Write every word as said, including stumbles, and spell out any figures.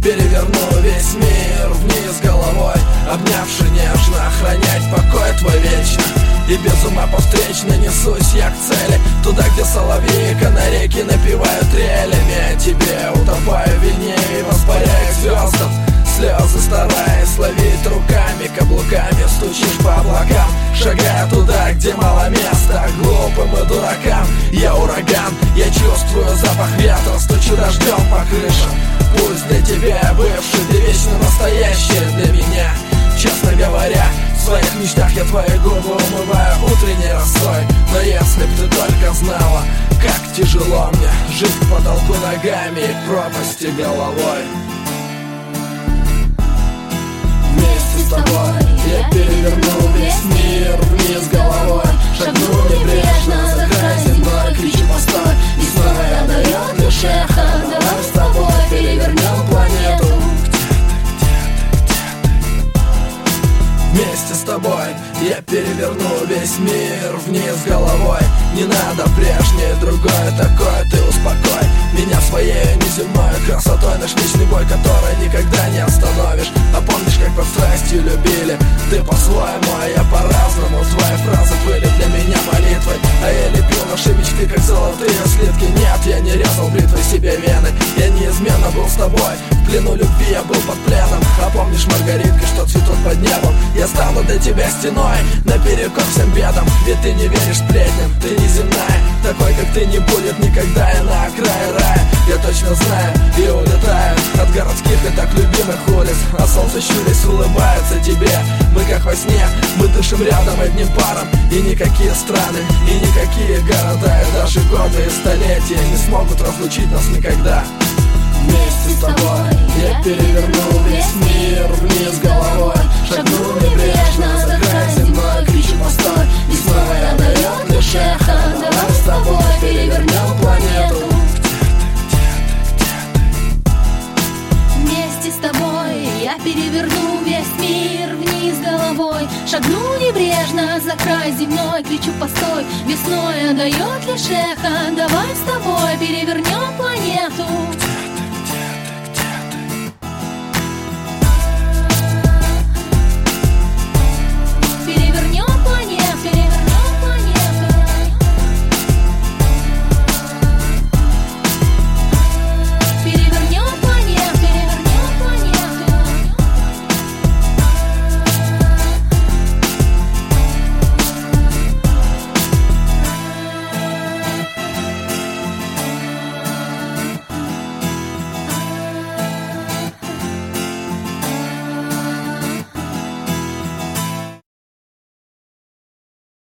переверну весь мир вниз головой, обнявши нежно, охранять покой твой вечно. И без ума по встречной несусь я к цели, туда, где соловьи канарейки напевают трелями. Тебе утопаю в вине и воспаряю звездам, слезы стараясь ловить руками, каблуками стучишь по облакам, шагая туда, где мало места глупым и дуракам. Я ураган, я чувствую запах ветра, стучу дождем по крышам. Пусть для тебя бывший, ты вечно настоящий для меня. Честно говоря, в своих мечтах я твои губы умываю утренней росой. Но если б ты только знала, как тяжело мне жить к потолку ногами и к пропасти головой. Вместе с тобой я переверну весь мир вниз головой, шагну небрежно за край земной, кричу постой, и снова дает лишь эхо. Давай с тобой перевернем планету. Вместе с тобой я переверну весь мир вниз головой. Не надо прежнее, другое такое, ты успокой меня своей неземной красотой. Наш личный бой, который никогда не остановишь. А помнишь, как под страстью любили? Ты по-своему, а я по-разному. Твои фразы были для меня молитвой, а я лепил наши мечты, как золотые слитки. Нет, я не резал бритвой себе вены, я неизменно был с тобой. В плену любви я был под пленом. А помнишь маргаритки, что цветут под небом? Я стану для тебя стеной, наперекор всем бедам. Ведь ты не веришь сплетням, ты неземная. Такой, как ты, не будет никогда, я на окрае рая. Я точно знаю и улетаю от городских и так любимых улиц. А солнце щурясь улыбается тебе. Мы как во сне, мы дышим рядом одним паром. И никакие страны, и никакие города, и даже годы и столетия не смогут разлучить нас никогда. Вместе с тобой я переверну весь мир вниз головой, шагну небрежно за край земной, кричу постой, и снова дает лишь эхо. Давай с тобой перевернем планету. Вместе с тобой я переверну весь мир вниз головой, шагну небрежно за край земной, кричу постой, весной отдает лишь эхо. Давай с тобой перевернем планету.